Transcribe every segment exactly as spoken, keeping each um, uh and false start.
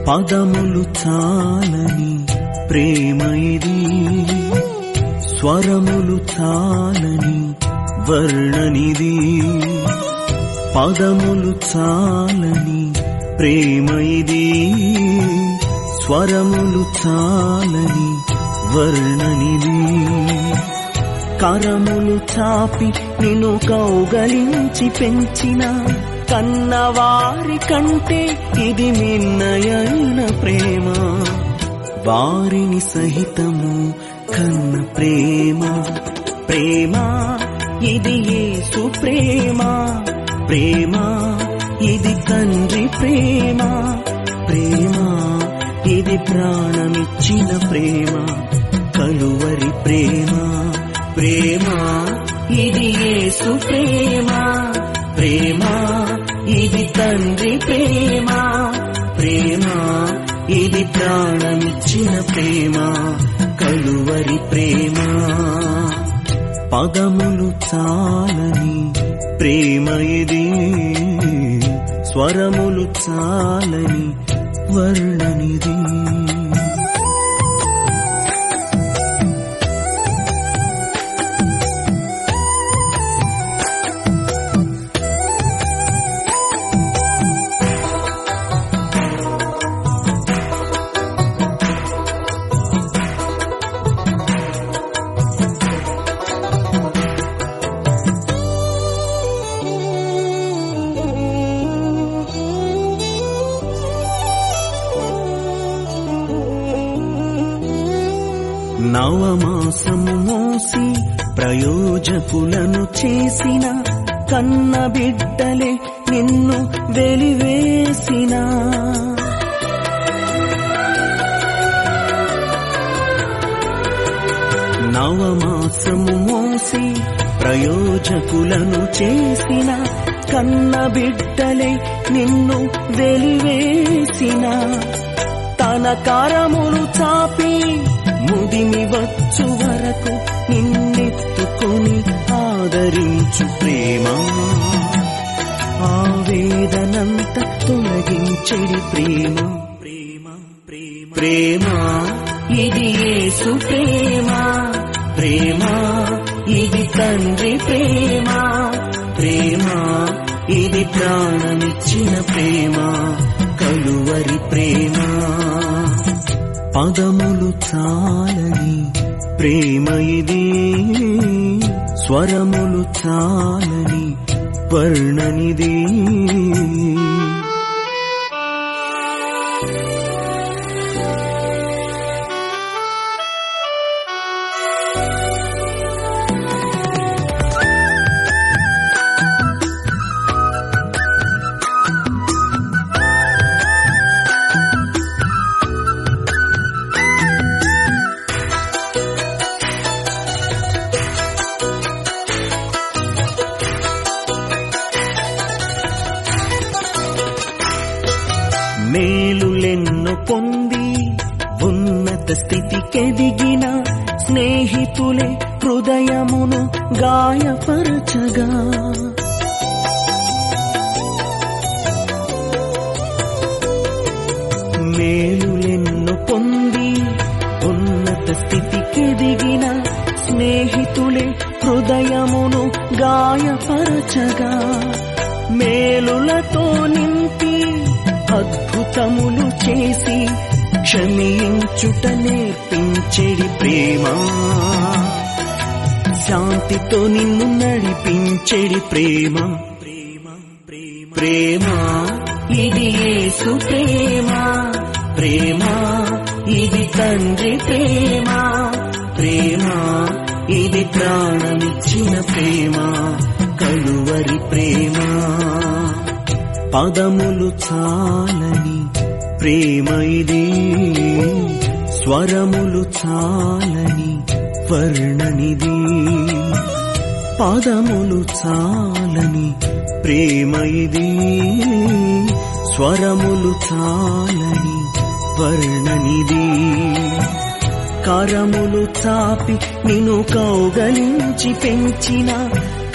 పదములు చాలని ప్రేమ ఇది, స్వరములు చాలని వర్ణనిది. పదములు చాలని ప్రేమ ఇది, స్వరములు చాలని వర్ణనిది. కరములు చాపి నిన్ను కౌగలించి పెంచిన కన్నవారి కంటే ఇది మిన్నయైన ప్రేమ. వారిని సహితము కన్న ప్రేమ. ప్రేమ ఇది యేసు ప్రేమ. ప్రేమ ఇది తండ్రి ప్రేమ. ప్రేమ ఇది ప్రాణమిచ్చిన ప్రేమ, కలువరి ప్రేమ. ప్రేమ ఇది యేసు ప్రేమ. ప్రేమ ఇది తండ్రి ప్రేమ. ప్రేమ ఇది ప్రాణమిచ్చిన ప్రేమ, కలువరి ప్రేమ. పదములు చాలని ప్రేమ ఇది, స్వరములు చాలని వర్ణనిది. నవమాసము మోసి ప్రయోజకులను చేసిన కన్న బిడ్డలే నిన్ను వెలివేసిన. నవమాసము మోసి ప్రయోజకులను చేసిన కన్న బిడ్డలే నిన్ను వెలివేసిన. తన కరములు చాపి ముదిమి వచ్చు వరకు నిన్నెత్తుకొని ఆదరించు ప్రేమ. ఆవేదనంత తొలగించెడి ప్రేమ. ప్రేమ ప్రేమ ప్రేమ ఇది యేసు ప్రేమ. ప్రేమ ఇది తండ్రి ప్రేమ. ప్రేమ ఇది ప్రాణమిచ్చిన ప్రేమ, కలువరి ప్రేమ. పదములు చాలని ప్రేమ ఇది, స్వరములు చాలని వర్ణనిది. మేలులెన్నో పొంది ఉన్నత స్థితికెదిగిన స్నేహితులే హృదయమును గాయపరచగా. మేలులెన్నో పొంది ఉన్నత స్థితికెదిగిన స్నేహితులే హృదయమును గాయపరచగా. మేలులతో నింపి అద్భుతములు చేసి క్షమించుట నేర్పించెడి ప్రేమ. శాంతితో నిన్ను నడిపించెడి ప్రేమ. ప్రేమ ప్రేమ ప్రేమ ఇది యేసు ప్రేమ. ప్రేమ ఇది తండ్రి ప్రేమ. ప్రేమ ఇది ప్రాణమిచ్చిన ప్రేమ, కలువరి ప్రేమ. పదములు చాలని ప్రేమ ఇది, స్వరములు చాలని వర్ణనిది. పదములు చాలని ప్రేమ ఇది, స్వరములు చాలని వర్ణనిది. కరములు చాపి నిన్ను కౌగలించి పెంచిన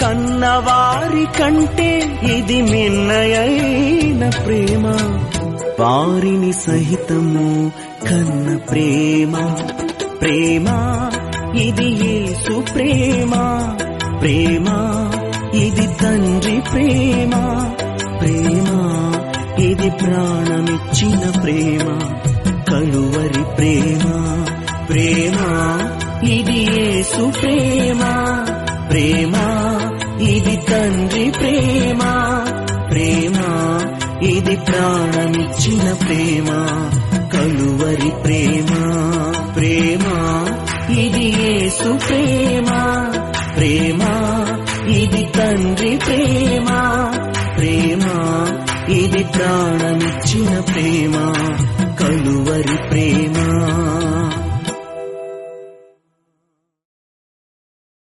కన్నవారి కంటే ఇది మిన్నయైన ప్రేమ. వారిని సహితము కన్న ప్రేమ ప్రేమ ఇది యేసు ప్రేమ ప్రేమ ఇది తండ్రి ప్రేమ ప్రేమ ఇది ప్రాణమిచ్చిన ప్రేమ కలువరి ప్రేమ ప్రేమ ఇది యేసు ప్రేమ ప్రేమ ఇది తండ్రి ప్రేమ ప్రేమ ఇది ప్రాణమిచ్చిన ప్రేమ కలువరి ప్రేమ ప్రేమ ఇది యేసు ప్రేమ ప్రేమ ఇది తండ్రి ప్రేమ ప్రేమ ఇది ప్రాణమిచ్చిన ప్రేమ కలువరి ప్రేమ